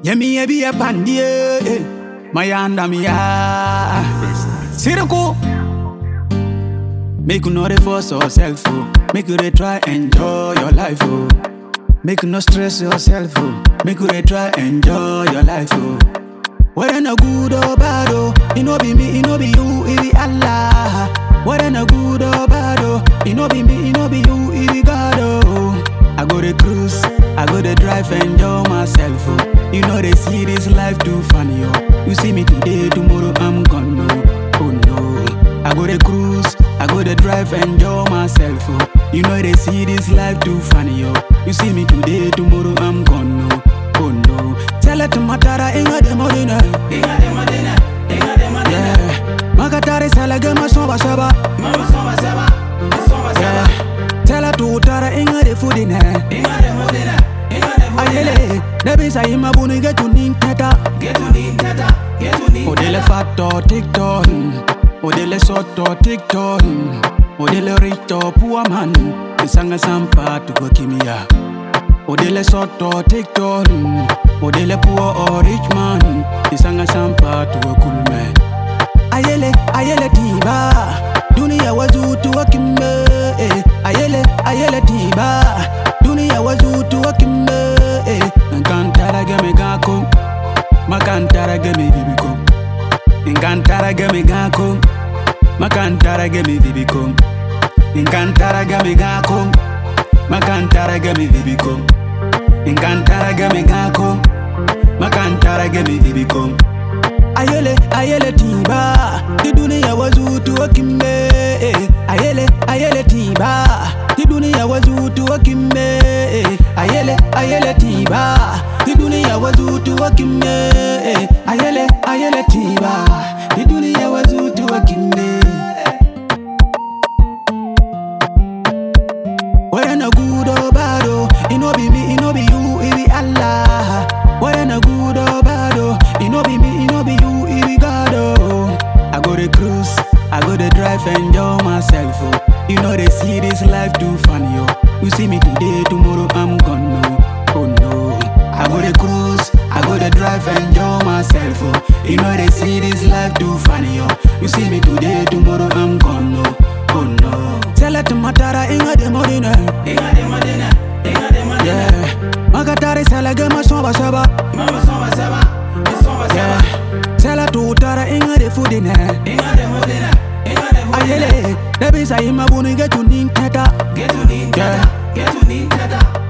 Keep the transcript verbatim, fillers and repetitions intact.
Yeah, me a be a pandy, my hand on me, ah. Sirko. Make you no dey force yourself, oh. Make you dey try enjoy your life, oh. Make you no stress yourself, oh. Make you dey try enjoy your life, oh. Whether no good or bad, oh, it no be me, it no be you, it be Allah. Whether no good or bad, oh, it no be me, it no be you, it be God, oh. I go to cruise, I go to drive, enjoy myself, oh. You know they see this life too funny, oh. You see me today, tomorrow I'm gone, no, oh no. I go to cruise, I go to drive, enjoy myself, oh. You know they see this life too funny, oh. You see me today, tomorrow I'm gone, no, oh no. Tell it to Matara, inga de modina, inga de modina, inga de modina. Yeah, Magatari salaga masoma saba, masoma saba, masoma saba. Tell her to Utara, inga de foodina, inga de modina, inga de modina. Ayele, nebi sa ima buni get to nin teta, get to nin teta, get to nin. Odele fato TikTok, odele soto TikTok, odele rito poor man, isanga sampa to go kimia. Odele soto TikTok, odele poor or rich man, isanga sampa to go kulme. Ayele, ayele tiba, dunia wazutu wakimbe. Ayele, ayele tiba, dunia wazutu wakimbe. Nkantara gemi gako, makantara gemi bibiko. Nkantara gemi gako, makantara gemi bibiko. Nkantara gemi gako, makantara gemi bibiko. Nkantara gemi gako, makantara gemi bibiko. Ayele, ayele tiba, di dunia wazutu wakimbe. Ayele, ayele tiba, di dunia wazutu wakimbe. Ayele, ayele tiba, di dunia wazutu wakimbe. Ayele, ayele tiba, di dunia wazutu wakimbe. Whether no good or bad, oh, it no be me, it no be you, it be Allah. Whether no good or bad, oh, it no be me, it no be you, it be God, oh. I go to cruise, I go to drive, enjoy myself, oh. You know they see this life too funny, oh. You see me today, tomorrow I'm gone, no, oh no. I go to cruise, I go to drive, enjoy myself, oh. You know they see this life too funny, oh. You see me today, tomorrow I'm gone, no, oh no. Tell it to Matara, inga de modina, inga de modina, inga de modina. Yeah, Magatari salaga masoma saba, masoma saba, masoma saba. Tell her to Utara, inga de foodina, inga de modina, inga de modina. Ayele, nebi sa ima buni get to nin teta, get to nin teta, get to nin teta.